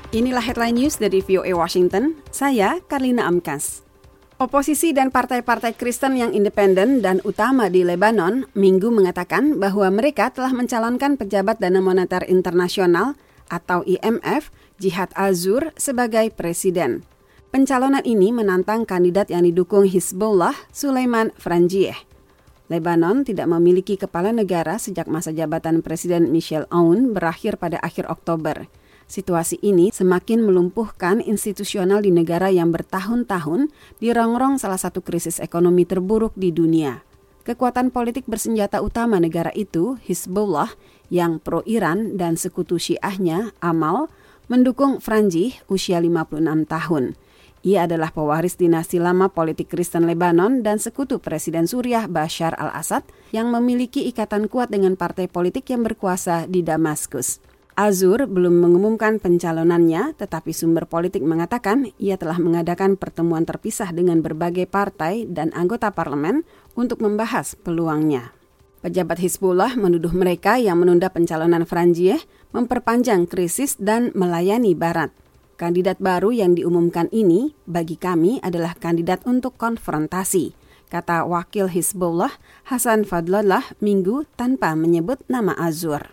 Inilah headline news dari VOA Washington, saya Karlina Amkas. Oposisi dan partai-partai Kristen yang independen dan utama di Lebanon Minggu mengatakan bahwa mereka telah mencalonkan pejabat Dana Moneter Internasional atau IMF, Jihad Al-Zur, sebagai presiden. Pencalonan ini menantang kandidat yang didukung Hizbullah, Sulaiman Frangieh. Lebanon tidak memiliki kepala negara sejak masa jabatan Presiden Michel Aoun berakhir pada akhir Oktober. Situasi ini semakin melumpuhkan institusional di negara yang bertahun-tahun dirongrong salah satu krisis ekonomi terburuk di dunia. Kekuatan politik bersenjata utama negara itu, Hizbullah, yang pro-Iran dan sekutu Syiahnya, Amal, mendukung Frangieh usia 56 tahun. Ia adalah pewaris dinasti lama politik Kristen Lebanon dan sekutu Presiden Suriah Bashar al-Assad yang memiliki ikatan kuat dengan partai politik yang berkuasa di Damaskus. Al-Zur belum mengumumkan pencalonannya, tetapi sumber politik mengatakan ia telah mengadakan pertemuan terpisah dengan berbagai partai dan anggota parlemen untuk membahas peluangnya. Pejabat Hizbullah menuduh mereka yang menunda pencalonan Frangieh memperpanjang krisis dan melayani Barat. Kandidat baru yang diumumkan ini bagi kami adalah kandidat untuk konfrontasi, kata wakil Hizbullah Hasan Fadlallah Minggu tanpa menyebut nama Al-Zur.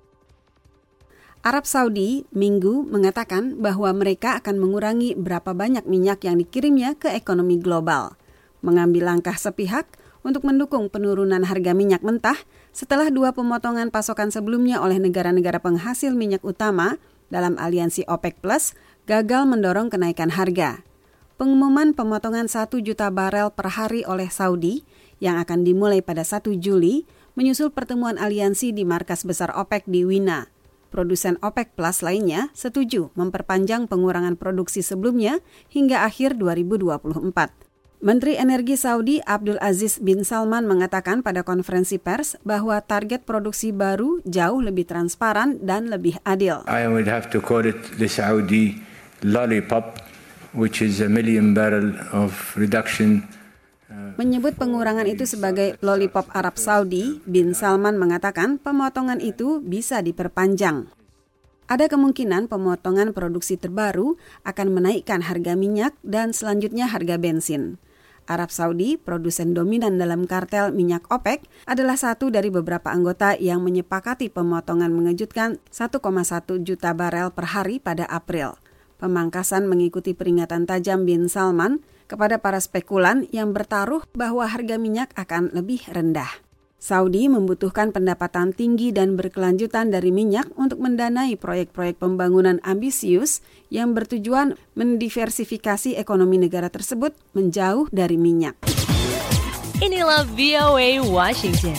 Arab Saudi Minggu mengatakan bahwa mereka akan mengurangi berapa banyak minyak yang dikirimnya ke ekonomi global, mengambil langkah sepihak untuk mendukung penurunan harga minyak mentah setelah 2 pemotongan pasokan sebelumnya oleh negara-negara penghasil minyak utama dalam aliansi OPEC Plus gagal mendorong kenaikan harga. Pengumuman pemotongan 1 juta barel per hari oleh Saudi yang akan dimulai pada 1 Juli menyusul pertemuan aliansi di markas besar OPEC di Wina. Produsen OPEC Plus lainnya setuju memperpanjang pengurangan produksi sebelumnya hingga akhir 2024. Menteri Energi Saudi Abdul Aziz bin Salman mengatakan pada konferensi pers bahwa target produksi baru jauh lebih transparan dan lebih adil. I would have to call it the Saudi lollipop, which is 1 million barrel of reduction. Menyebut pengurangan itu sebagai lollipop Arab Saudi, bin Salman mengatakan pemotongan itu bisa diperpanjang. Ada kemungkinan pemotongan produksi terbaru akan menaikkan harga minyak dan selanjutnya harga bensin. Arab Saudi, produsen dominan dalam kartel minyak OPEC, adalah satu dari beberapa anggota yang menyepakati pemotongan mengejutkan 1,1 juta barel per hari pada April. Pemangkasan mengikuti peringatan tajam bin Salman kepada para spekulan yang bertaruh bahwa harga minyak akan lebih rendah. Saudi membutuhkan pendapatan tinggi dan berkelanjutan dari minyak untuk mendanai proyek-proyek pembangunan ambisius yang bertujuan mendiversifikasi ekonomi negara tersebut menjauh dari minyak. Inilah VOA Washington.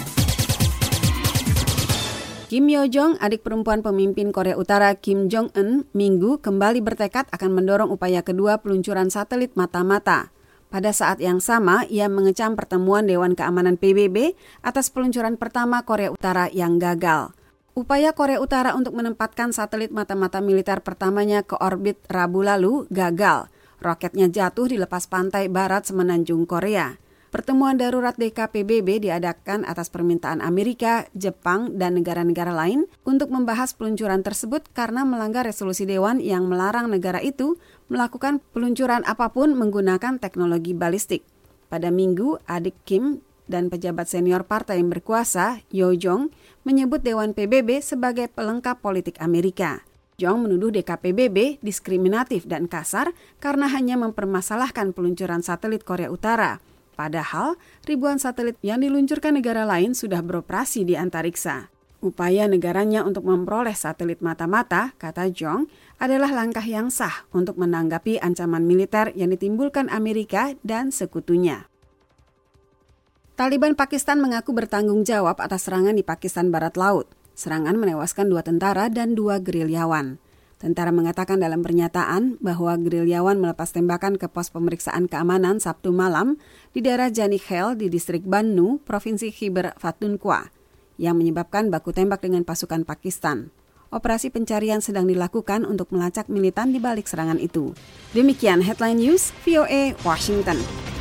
Kim Yo-jong, adik perempuan pemimpin Korea Utara Kim Jong-un, Minggu kembali bertekad akan mendorong upaya kedua peluncuran satelit mata-mata. Pada saat yang sama, ia mengecam pertemuan Dewan Keamanan PBB atas peluncuran pertama Korea Utara yang gagal. Upaya Korea Utara untuk menempatkan satelit mata-mata militer pertamanya ke orbit Rabu lalu gagal. Roketnya jatuh di lepas pantai barat semenanjung Korea. Pertemuan darurat DKPBB diadakan atas permintaan Amerika, Jepang, dan negara-negara lain untuk membahas peluncuran tersebut karena melanggar resolusi Dewan yang melarang negara itu melakukan peluncuran apapun menggunakan teknologi balistik. Pada Minggu, adik Kim dan pejabat senior partai yang berkuasa, Yo-jong, menyebut Dewan PBB sebagai pelengkap politik Amerika. Jong menuduh DKPBB diskriminatif dan kasar karena hanya mempermasalahkan peluncuran satelit Korea Utara. Padahal, ribuan satelit yang diluncurkan negara lain sudah beroperasi di antariksa. Upaya negaranya untuk memperoleh satelit mata-mata, kata Jong, adalah langkah yang sah untuk menanggapi ancaman militer yang ditimbulkan Amerika dan sekutunya. Taliban Pakistan mengaku bertanggung jawab atas serangan di Pakistan Barat Laut. Serangan menewaskan 2 tentara dan 2 gerilyawan. Tentara mengatakan dalam pernyataan bahwa gerilyawan melepas tembakan ke pos pemeriksaan keamanan Sabtu malam di daerah Jani-Khel di distrik Bannu, Provinsi Khyber Pakhtunkhwa, yang menyebabkan baku tembak dengan pasukan Pakistan. Operasi pencarian sedang dilakukan untuk melacak militan di balik serangan itu. Demikian Headline News VOA Washington.